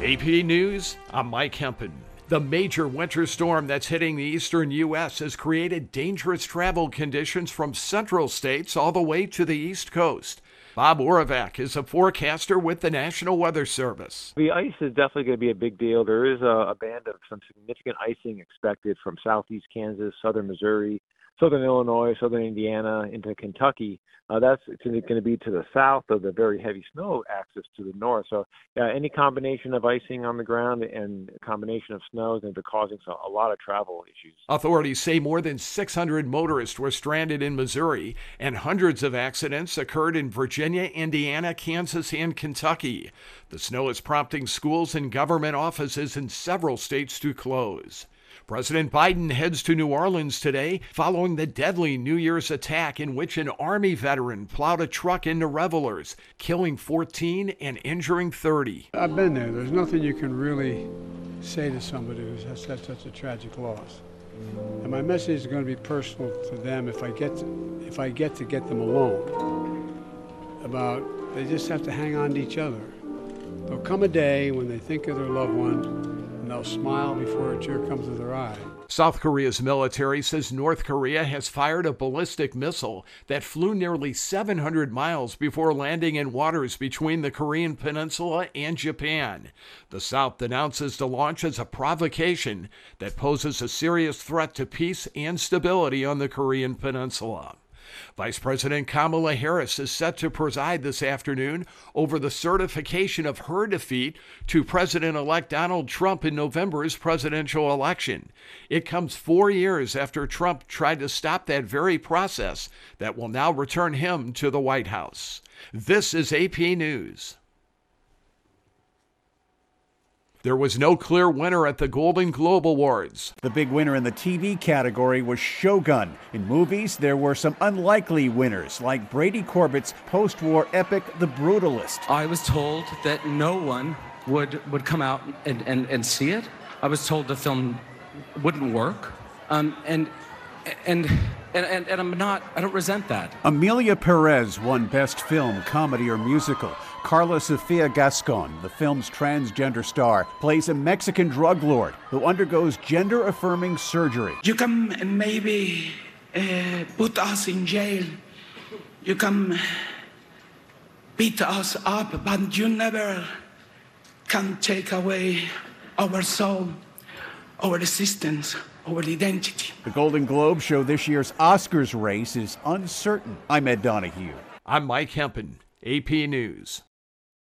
AP News, I'm Mike Hempen. The major winter storm that's hitting the eastern U.S. has created dangerous travel conditions from central states all the way to the East Coast. Bob Oravec is a forecaster with the National Weather Service. The ice is definitely going to be a big deal. There is a band of some significant icing expected from southeast Kansas, southern Missouri, southern Illinois, southern Indiana, into Kentucky. That's going to be to the south of the very heavy snow axis to the north. So any combination of icing on the ground and a combination of snow is going to be causing a lot of travel issues. Authorities say more than 600 motorists were stranded in Missouri, and hundreds of accidents occurred in Virginia, Indiana, Kansas, and Kentucky. The snow is prompting schools and government offices in several states to close. President Biden heads to New Orleans today following the deadly New Year's attack in which an Army veteran plowed a truck into revelers, killing 14 and injuring 30. I've been there. There's nothing you can really say to somebody who has had such a tragic loss. And my message is going to be personal to them if I get to get them alone. About they just have to hang on to each other. There'll come a day when they think of their loved one, and they'll smile before a tear comes to their eye. South Korea's military says North Korea has fired a ballistic missile that flew nearly 700 miles before landing in waters between the Korean Peninsula and Japan. The South denounces the launch as a provocation that poses a serious threat to peace and stability on the Korean Peninsula. Vice President Kamala Harris is set to preside this afternoon over the certification of her defeat to President-elect Donald Trump in November's presidential election. It comes 4 years after Trump tried to stop that very process that will now return him to the White House. This is AP News. There was no clear winner at the Golden Globe Awards. The big winner in the TV category was Shogun. In movies, there were some unlikely winners, like Brady Corbett's post-war epic, The Brutalist. I was told that no one would come out and see it. I was told the film wouldn't work. And I don't resent that. Amelia Perez won Best Film, Comedy or Musical. Carla Sofia Gascon, the film's transgender star, plays a Mexican drug lord who undergoes gender-affirming surgery. You can maybe put us in jail. You can beat us up, but you never can take away our soul, our existence, our identity. The Golden Globes show this year's Oscars race is uncertain. I'm Ed Donahue. I'm Mike Hempen, AP News.